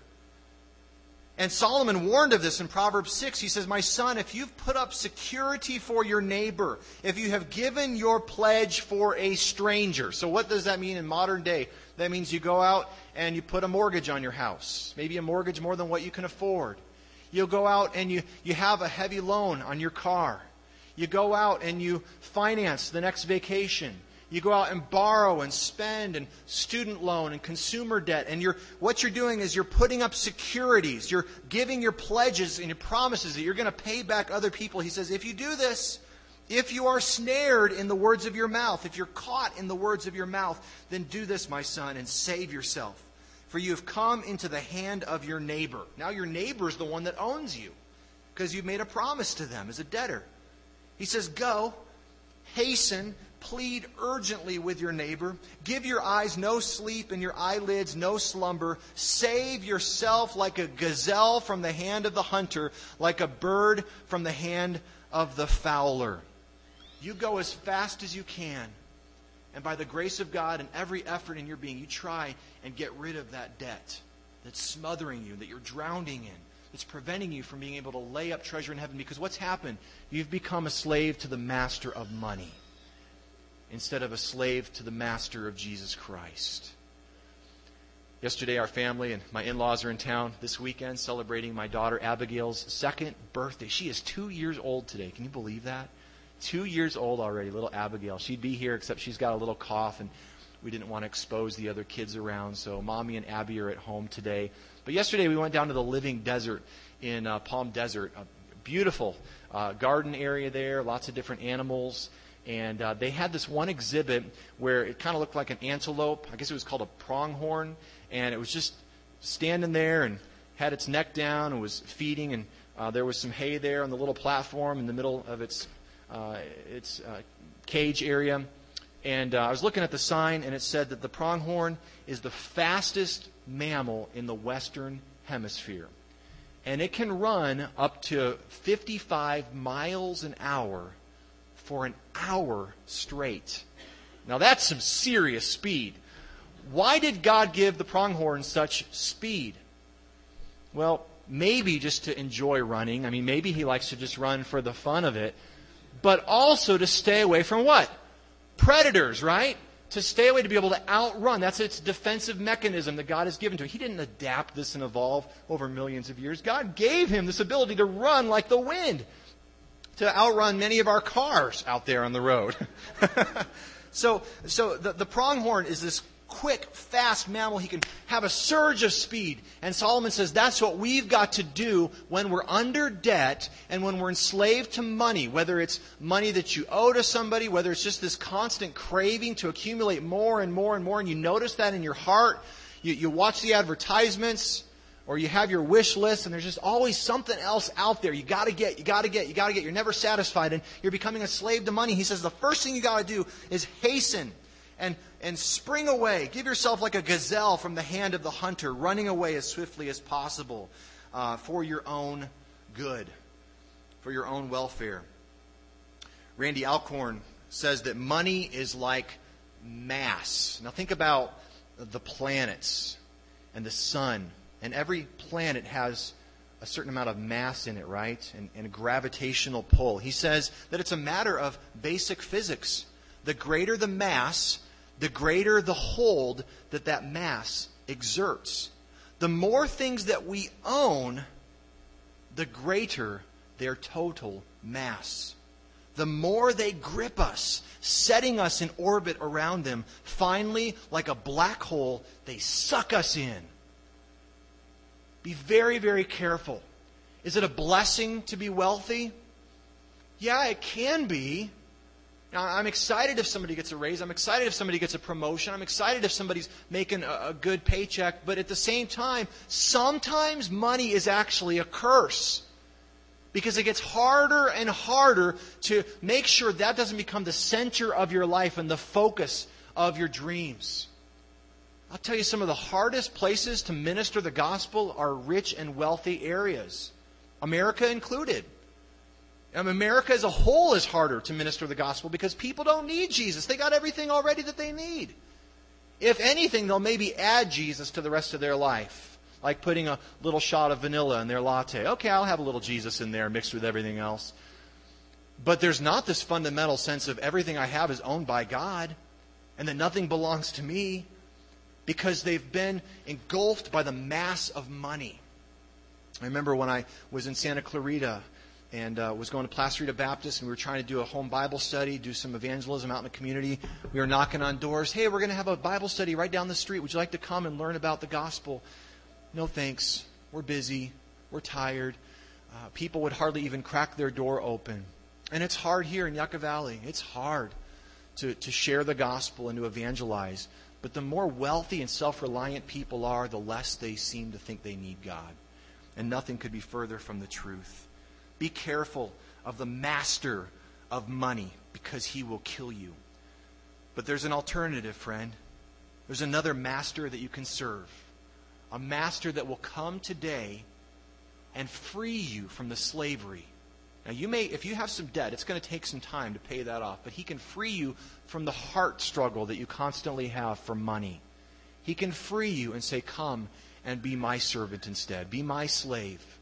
Speaker 1: And Solomon warned of this in Proverbs six. He says, my son, if you've put up security for your neighbor, if you have given your pledge for a stranger. So what does that mean in modern day? That means you go out and you put a mortgage on your house. Maybe a mortgage more than what you can afford. You'll go out and you, you have a heavy loan on your car. You go out and you finance the next vacation. You go out and borrow and spend and student loan and consumer debt. And you're, what you're doing is you're putting up securities. You're giving your pledges and your promises that you're going to pay back other people. He says, if you do this, if you are snared in the words of your mouth, if you're caught in the words of your mouth, then do this, my son, and save yourself. For you have come into the hand of your neighbor. Now your neighbor is the one that owns you because you've made a promise to them as a debtor. He says, go, hasten, plead urgently with your neighbor. Give your eyes no sleep and your eyelids no slumber. Save yourself like a gazelle from the hand of the hunter, like a bird from the hand of the fowler. You go as fast as you can. And by the grace of God and every effort in your being, you try and get rid of that debt that's smothering you, that you're drowning in, It's preventing you from being able to lay up treasure in heaven, because what's happened? You've become a slave to the master of money instead of a slave to the master of Jesus Christ. Yesterday, our family and my in-laws are in town this weekend celebrating my daughter Abigail's second birthday. She is two years old today. Can you believe that? Two years old already, little Abigail. She'd be here, except she's got a little cough, and we didn't want to expose the other kids around, so Mommy and Abby are at home today. But yesterday, we went down to the Living Desert in uh, Palm Desert. A beautiful uh, garden area there, lots of different animals. And uh, they had this one exhibit where it kind of looked like an antelope. I guess it was called a pronghorn. And it was just standing there and had its neck down and was feeding. And uh, there was some hay there on the little platform in the middle of its uh, its uh, cage area. And uh, I was looking at the sign, and it said that the pronghorn is the fastest mammal in the Western Hemisphere. And it can run up to fifty-five miles an hour for an hour straight. Now that's some serious speed. Why did God give the pronghorn such speed? Well, maybe just to enjoy running. I mean, maybe he likes to just run for the fun of it. But also to stay away from what? Predators, right? To stay away, to be able to outrun. That's its defensive mechanism that God has given to it. He didn't adapt this and evolve over millions of years. God gave him this ability to run like the wind, to outrun many of our cars out there on the road. so so the, the pronghorn is this quick, fast mammal. He can have a surge of speed. And Solomon says that's what we've got to do when we're under debt and when we're enslaved to money, whether it's money that you owe to somebody, whether it's just this constant craving to accumulate more and more and more, and you notice that in your heart. You, you watch the advertisements, or you have your wish list, and there's just always something else out there. You got to get, you got to get, you got to get. You're never satisfied, and you're becoming a slave to money. He says the first thing you got to do is hasten and and spring away. Give yourself like a gazelle from the hand of the hunter, running away as swiftly as possible uh, for your own good, for your own welfare. Randy Alcorn says that money is like mass. Now think about the planets and the sun. And every planet has a certain amount of mass in it, right? And, and a gravitational pull. He says that it's a matter of basic physics. The greater the mass, the greater the hold that that mass exerts. The more things that we own, the greater their total mass. The more they grip us, setting us in orbit around them, finally, like a black hole, they suck us in. Be very, very careful. Is it a blessing to be wealthy? Yeah, it can be. Now, I'm excited if somebody gets a raise. I'm excited if somebody gets a promotion. I'm excited if somebody's making a, a good paycheck. But at the same time, sometimes money is actually a curse. Because it gets harder and harder to make sure that doesn't become the center of your life and the focus of your dreams. I'll tell you, some of the hardest places to minister the gospel are rich and wealthy areas, America included. And America as a whole is harder to minister the gospel because people don't need Jesus. They got everything already that they need. If anything, they'll maybe add Jesus to the rest of their life, like putting a little shot of vanilla in their latte. Okay, I'll have a little Jesus in there mixed with everything else. But there's not this fundamental sense of everything I have is owned by God and that nothing belongs to me, because they've been engulfed by the mass of money. I remember when I was in Santa Clarita and uh, was going to Placerita Baptist, and we were trying to do a home Bible study, do some evangelism out in the community. We were knocking on doors. Hey, we're going to have a Bible study right down the street. Would you like to come and learn about the gospel? No thanks. We're busy. We're tired. Uh, people would hardly even crack their door open. And it's hard here in Yucca Valley. It's hard to, to share the gospel and to evangelize. But the more wealthy and self-reliant people are, the less they seem to think they need God. And nothing could be further from the truth. Be careful of the master of money, because he will kill you. But there's an alternative, friend. There's another master that you can serve. A master that will come today and free you from the slavery. Now, you may, if you have some debt, it's going to take some time to pay that off. But he can free you from the heart struggle that you constantly have for money. He can free you and say, come and be my servant instead. Be my slave.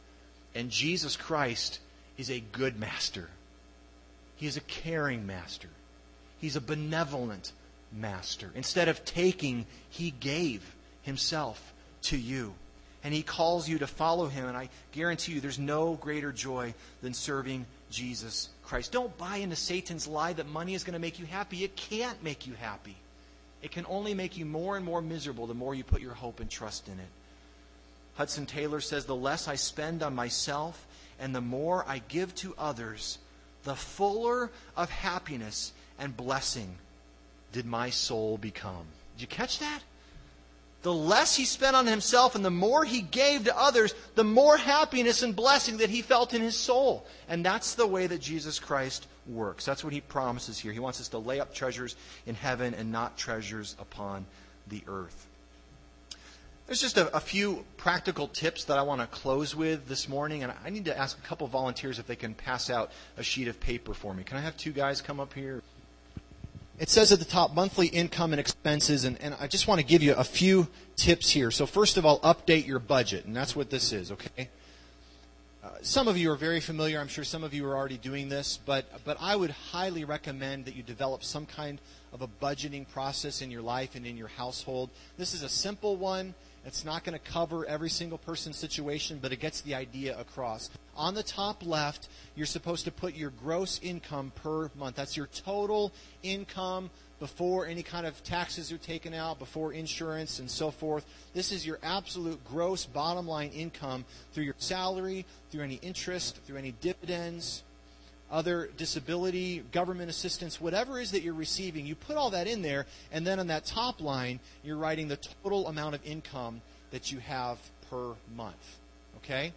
Speaker 1: And Jesus Christ is a good master. He is a caring master. He's a benevolent master. Instead of taking, He gave Himself to you. And He calls you to follow Him. And I guarantee you there's no greater joy than serving Jesus Christ. Don't buy into Satan's lie that money is going to make you happy. It can't make you happy. It can only make you more and more miserable the more you put your hope and trust in it. Hudson Taylor says, the less I spend on myself and the more I give to others, the fuller of happiness and blessing did my soul become. Did you catch that? The less he spent on himself and the more he gave to others, the more happiness and blessing that he felt in his soul. And that's the way that Jesus Christ works. That's what He promises here. He wants us to lay up treasures in heaven and not treasures upon the earth. There's just a, a few practical tips that I want to close with this morning. And I need to ask a couple volunteers if they can pass out a sheet of paper for me. Can I have two guys come up here? It says at the top, monthly income and expenses, and, and I just want to give you a few tips here. So first of all, update your budget, and that's what this is, okay? Uh, some of you are very familiar. I'm sure some of you are already doing this, but but I would highly recommend that you develop some kind of a budgeting process in your life and in your household. This is a simple one. It's not going to cover every single person's situation, but it gets the idea across. On the top left, you're supposed to put your gross income per month. That's your total income before any kind of taxes are taken out, before insurance and so forth. This is your absolute gross bottom line income through your salary, through any interest, through any dividends, other disability, government assistance, whatever it is that you're receiving. You put all that in there, and then on that top line, you're writing the total amount of income that you have per month. Okay?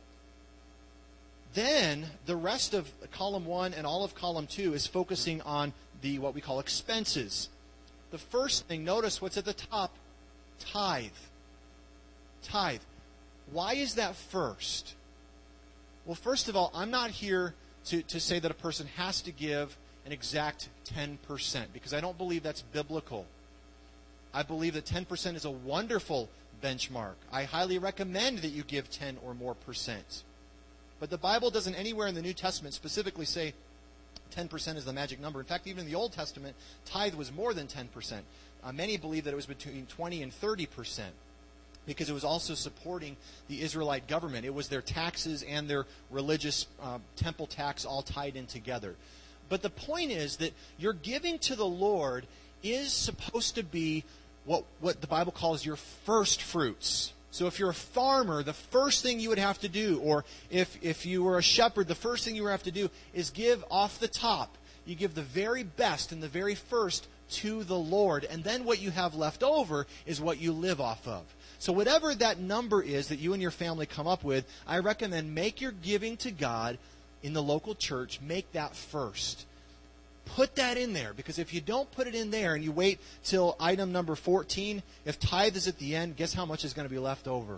Speaker 1: Then the rest of column one and all of column two is focusing on the what we call expenses. The first thing, notice what's at the top, tithe. Tithe. Why is that first? Well, first of all, I'm not here to, to say that a person has to give an exact ten percent, because I don't believe that's biblical. I believe that ten percent is a wonderful benchmark. I highly recommend that you give ten or more percent. But the Bible doesn't anywhere in the New Testament specifically say ten percent is the magic number. In fact, even in the Old Testament, tithe was more than ten percent. Uh, many believe that it was between twenty and thirty percent. Because it was also supporting the Israelite government. It was their taxes and their religious uh, temple tax all tied in together. But the point is that your giving to the Lord is supposed to be what, what the Bible calls your first fruits. So if you're a farmer, the first thing you would have to do, or if, if you were a shepherd, the first thing you would have to do is give off the top. You give the very best and the very first to the Lord. And then what you have left over is what you live off of. So whatever that number is that you and your family come up with, I recommend make your giving to God in the local church, make that first. Put that in there, because if you don't put it in there and you wait till item number fourteen, if tithe is at the end, guess how much is going to be left over?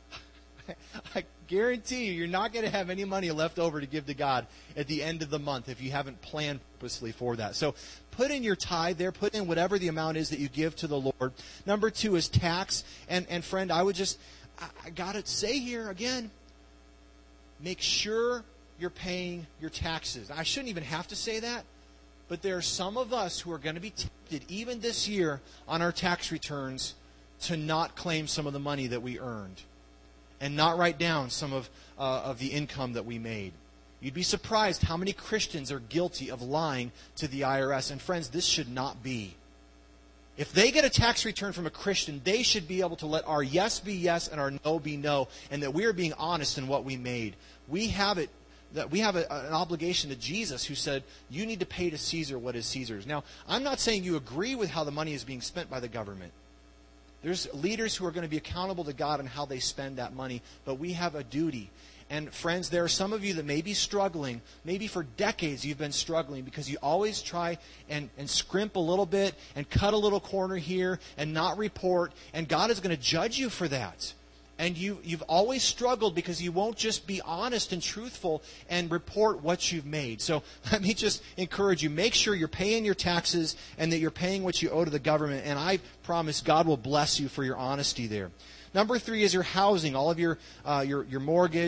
Speaker 1: I guarantee you, you're not going to have any money left over to give to God at the end of the month if you haven't planned purposely for that. So put in your tithe there. Put in whatever the amount is that you give to the Lord. Number two is tax. And, and friend, I would just, I, I got to say here again, make sure you're paying your taxes. I shouldn't even have to say that, but there are some of us who are going to be tempted, even this year, on our tax returns to not claim some of the money that we earned and not write down some of, uh, of the income that we made. You'd be surprised how many Christians are guilty of lying to the I R S. And friends, this should not be. If they get a tax return from a Christian, they should be able to let our yes be yes and our no be no, and that we are being honest in what we made. We have it. That we have a, an obligation to Jesus, who said, you need to pay to Caesar what is Caesar's. Now, I'm not saying you agree with how the money is being spent by the government. There's leaders who are going to be accountable to God on how they spend that money, but we have a duty. And friends, there are some of you that may be struggling. Maybe for decades you've been struggling because you always try and, and scrimp a little bit and cut a little corner here and not report. And God is going to judge you for that. And you, you've always struggled because you won't just be honest and truthful and report what you've made. So let me just encourage you, make sure you're paying your taxes and that you're paying what you owe to the government. And I promise God will bless you for your honesty there. Number three is your housing, all of your uh, your, your mortgage,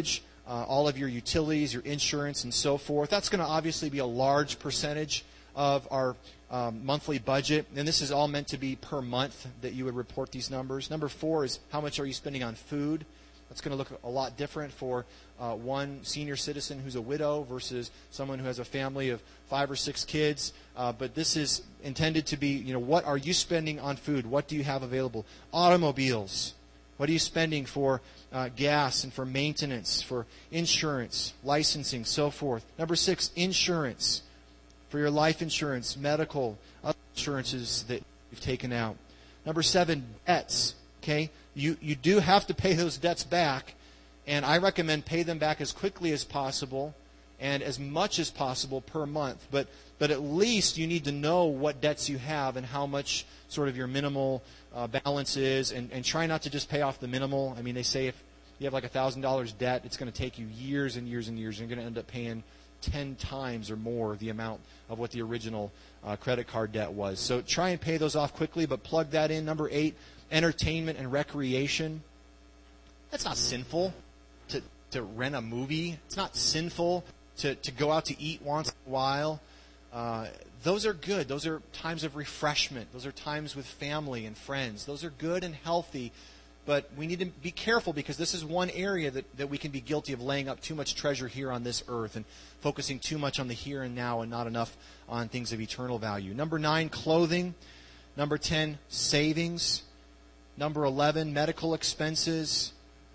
Speaker 1: uh, all of your utilities, your insurance, and so forth. That's going to obviously be a large percentage of our um, monthly budget. And this is all meant to be per month that you would report these numbers. Number four is how much are you spending on food? That's going to look a lot different for uh, one senior citizen who's a widow versus someone who has a family of five or six kids. Uh, but this is intended to be, you know, what are you spending on food? What do you have available? Automobiles. What are you spending for uh, gas and for maintenance, for insurance, licensing, so forth? Number six, insurance. For your life insurance, medical, other insurances that you've taken out. Number seven, debts. Okay? You, you do have to pay those debts back, and I recommend pay them back as quickly as possible and as much as possible per month. But but at least you need to know what debts you have and how much sort of your minimal uh, balance is, and, and try not to just pay off the minimal. I mean, they say if you have like one thousand dollars debt, it's going to take you years and years and years, and you're going to end up paying ten times or more the amount of what the original uh, credit card debt was. So try and pay those off quickly, but plug that in. Number eight, entertainment and recreation. That's not sinful to, to rent a movie. It's not sinful to, to go out to eat once in a while. Uh, those are good. Those are times of refreshment. Those are times with family and friends. Those are good and healthy. But we need to be careful because this is one area that, that we can be guilty of laying up too much treasure here on this earth and focusing too much on the here and now and not enough on things of eternal value. Number nine, clothing. Number ten, savings. Number eleven, medical expenses.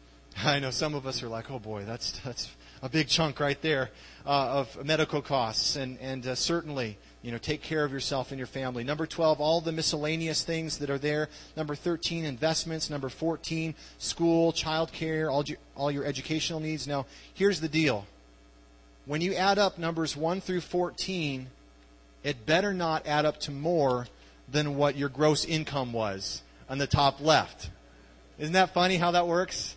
Speaker 1: I know some of us are like, oh boy, that's that's a big chunk right there uh, of medical costs. And, and uh, certainly, you know, take care of yourself and your family. Number twelve, all the miscellaneous things that are there. Number thirteen, investments. Number fourteen, school, child care, all, your, all your educational needs. Now, here's the deal. When you add up numbers one through fourteen, it better not add up to more than what your gross income was on the top left. Isn't that funny how that works?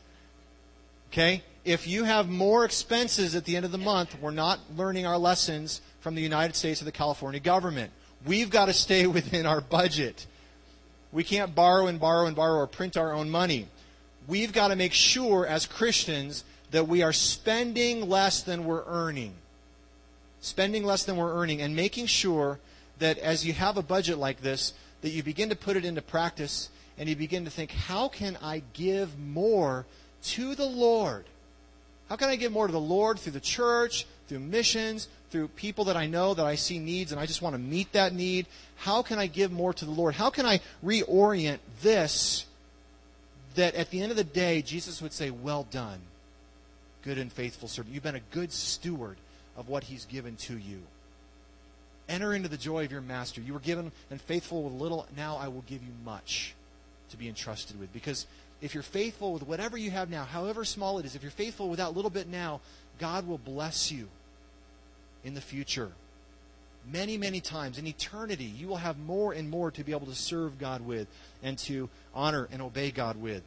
Speaker 1: Okay? If you have more expenses at the end of the month, we're not learning our lessons from the United States or the California government. We've got to stay within our budget. We can't borrow and borrow and borrow or print our own money. We've got to make sure as Christians that we are spending less than we're earning. Spending less than we're earning, and making sure that as you have a budget like this, that you begin to put it into practice and you begin to think, how can I give more to the Lord? How can I give more to the Lord through the church, through missions, through people that I know that I see needs and I just want to meet that need? How can I give more to the Lord? How can I reorient this that at the end of the day, Jesus would say, well done, good and faithful servant. You've been a good steward of what He's given to you. Enter into the joy of your master. You were given and faithful with little, now I will give you much to be entrusted with. Because if you're faithful with whatever you have now, however small it is, if you're faithful with that little bit now, God will bless you in the future. Many, many times in eternity, you will have more and more to be able to serve God with and to honor and obey God with.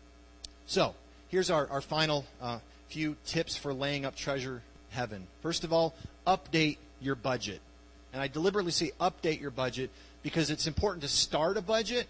Speaker 1: So, here's our, our final uh, few tips for laying up treasure heaven. First of all, update your budget. And I deliberately say update your budget because it's important to start a budget.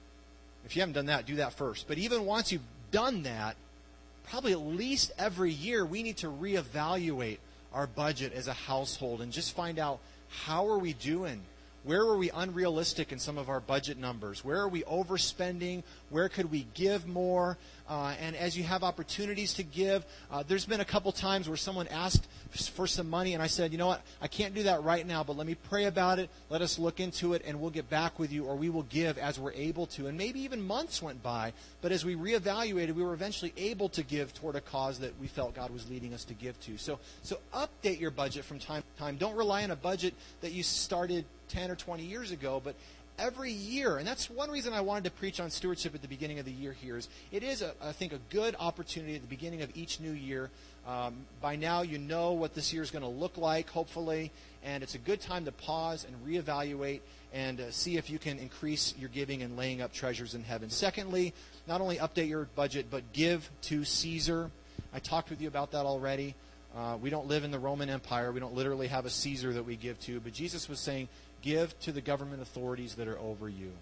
Speaker 1: If you haven't done that, do that first. But even once you've done that, probably at least every year we need to reevaluate our budget as a household and just find out, how are we doing? Where were we unrealistic in some of our budget numbers? Where are we overspending? Where could we give more? Uh, and as you have opportunities to give, uh, there's been a couple times where someone asked for some money, and I said, you know what, I can't do that right now, but let me pray about it. Let us look into it, and we'll get back with you, or we will give as we're able to. And maybe even months went by, but as we reevaluated, we were eventually able to give toward a cause that we felt God was leading us to give to. So, so update your budget from time to time. Don't rely on a budget that you started ten or twenty years ago, but every year, and that's one reason I wanted to preach on stewardship at the beginning of the year here, is it is, a, I think, a good opportunity at the beginning of each new year. Um, by now, you know what this year is going to look like, hopefully, and it's a good time to pause and reevaluate and uh, see if you can increase your giving and laying up treasures in heaven. Secondly, not only update your budget, but give to Caesar. I talked with you about that already. Uh, we don't live in the Roman Empire. We don't literally have a Caesar that we give to, but Jesus was saying, give to the government authorities that are over you.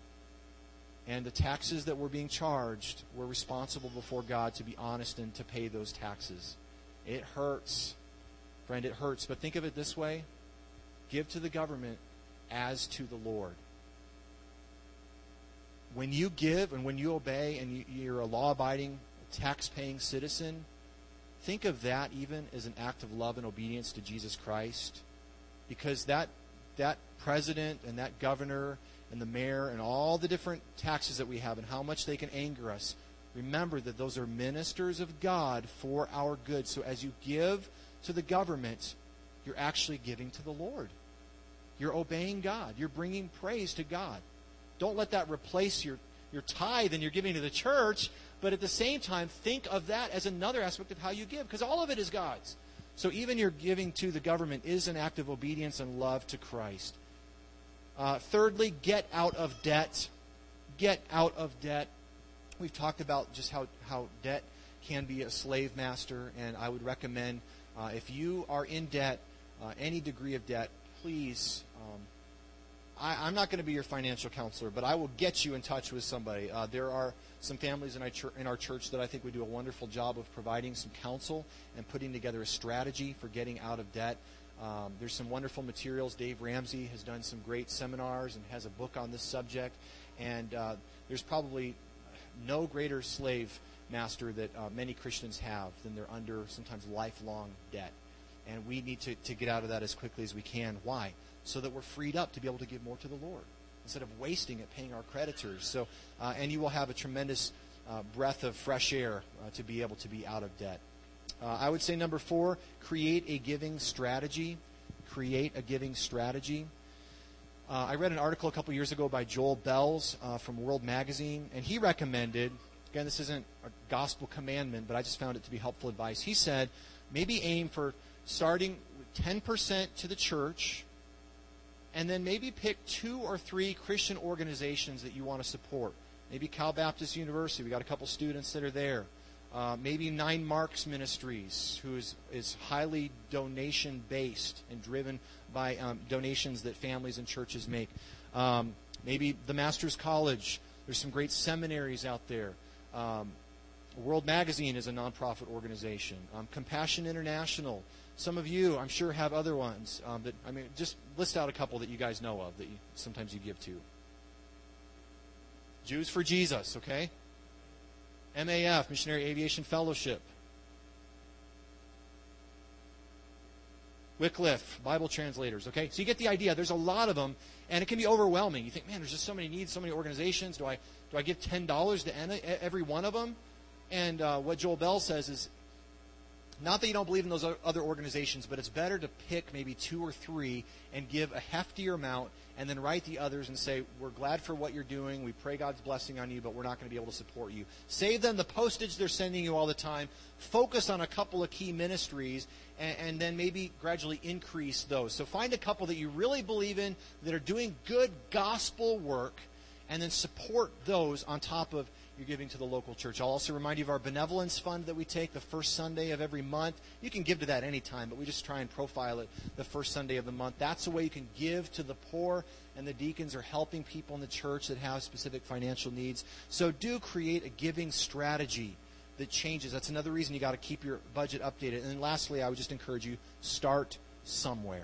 Speaker 1: And the taxes that were being charged, we're responsible before God to be honest and to pay those taxes. It hurts. Friend, it hurts. But think of it this way. Give to the government as to the Lord. When you give and when you obey and you, you're a law-abiding, tax-paying citizen, think of that even as an act of love and obedience to Jesus Christ. Because that that president and that governor and the mayor and all the different taxes that we have and how much they can anger us, remember that those are ministers of God for our good. So as you give to the government, you're actually giving to the Lord. You're obeying God. You're bringing praise to God. Don't let that replace your, your tithe and you're giving to the church, but at the same time, think of that as another aspect of how you give, because all of it is God's. So even your giving to the government is an act of obedience and love to Christ. Uh, thirdly, get out of debt. Get out of debt. We've talked about just how, how debt can be a slave master, and I would recommend uh, if you are in debt, uh, any degree of debt, please, um, I, I'm not going to be your financial counselor, but I will get you in touch with somebody. Uh, there are some families in our, church, in our church that I think would do a wonderful job of providing some counsel and putting together a strategy for getting out of debt. Um, there's some wonderful materials. Dave Ramsey has done some great seminars and has a book on this subject. And uh, there's probably no greater slave master that uh, many Christians have than they're under sometimes lifelong debt. And we need to, to get out of that as quickly as we can. Why? So that we're freed up to be able to give more to the Lord instead of wasting it paying our creditors. So, uh, and you will have a tremendous uh, breath of fresh air uh, to be able to be out of debt. Uh, I would say number four, create a giving strategy. Create a giving strategy. Uh, I read an article a couple years ago by Joel Bells uh, from World Magazine, and he recommended, again, this isn't a gospel commandment, but I just found it to be helpful advice. He said, maybe aim for starting with ten percent to the church, and then maybe pick two or three Christian organizations that you want to support. Maybe Cal Baptist University. We got a couple students that are there. Uh, maybe Nine Marks Ministries, who is, is highly donation-based and driven by um, donations that families and churches make. Um, maybe the Master's College. There's some great seminaries out there. Um, World Magazine is a nonprofit organization. Um, Compassion International. Some of you, I'm sure, have other ones. Um, that I mean, just list out a couple that you guys know of that you, sometimes you give to. Jews for Jesus, okay? M A F, Missionary Aviation Fellowship. Wycliffe, Bible translators, okay? So you get the idea. There's a lot of them, and it can be overwhelming. You think, man, there's just so many needs, so many organizations. Do I do I give ten dollars to every one of them? And uh, what Joel Bell says is, not that you don't believe in those other organizations, but it's better to pick maybe two or three and give a heftier amount and then write the others and say, we're glad for what you're doing. We pray God's blessing on you, but we're not going to be able to support you. Save them the postage they're sending you all the time. Focus on a couple of key ministries and, and then maybe gradually increase those. So find a couple that you really believe in that are doing good gospel work and then support those on top of you're giving to the local church. I'll also remind you of our benevolence fund that we take the first Sunday of every month. You can give to that anytime, but we just try and profile it the first Sunday of the month. That's a way you can give to the poor, and the deacons are helping people in the church that have specific financial needs. So do create a giving strategy that changes. That's another reason you got to keep your budget updated. And then lastly, I would just encourage you, start somewhere.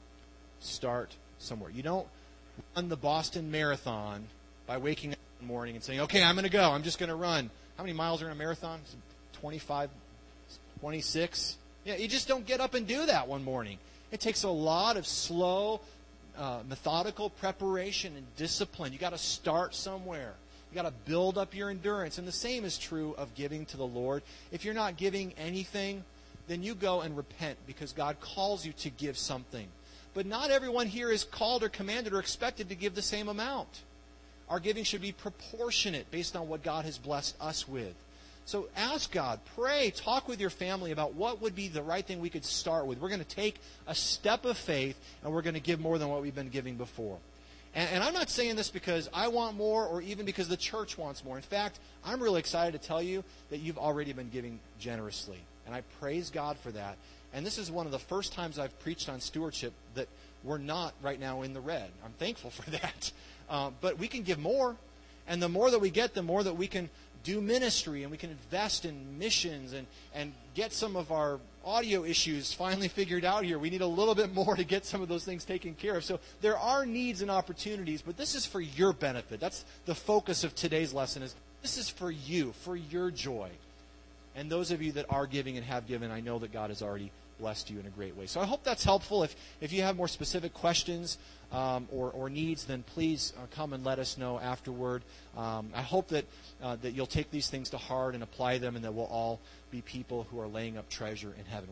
Speaker 1: Start somewhere. You don't run the Boston Marathon by waking up in the morning and saying, okay, I'm going to go. I'm just going to run. How many miles are in a marathon? twenty-five, twenty-six? Yeah, you just don't get up and do that one morning. It takes a lot of slow, uh, methodical preparation and discipline. You got to start somewhere. You got to build up your endurance. And the same is true of giving to the Lord. If you're not giving anything, then you go and repent because God calls you to give something. But not everyone here is called or commanded or expected to give the same amount. Our giving should be proportionate based on what God has blessed us with. So ask God, pray, talk with your family about what would be the right thing we could start with. We're going to take a step of faith, and we're going to give more than what we've been giving before. And, and I'm not saying this because I want more or even because the church wants more. In fact, I'm really excited to tell you that you've already been giving generously. And I praise God for that. And this is one of the first times I've preached on stewardship that we're not right now in the red. I'm thankful for that. Uh, but we can give more. And the more that we get, the more that we can
Speaker 2: do ministry and we can invest in missions and, and get some of our audio issues finally figured out here. We need a little bit more to get some of those things taken care of. So there are needs and opportunities, but this is for your benefit. That's the focus of today's lesson, is this is for you, for your joy. And those of you that are giving and have given, I know that God has already blessed you in a great way. So I hope that's helpful. If if you have more specific questions um, or, or needs, then please uh, come and let us know afterward. Um, I hope that uh, that you'll take these things to heart and apply them, and that we'll all be people who are laying up treasure in heaven.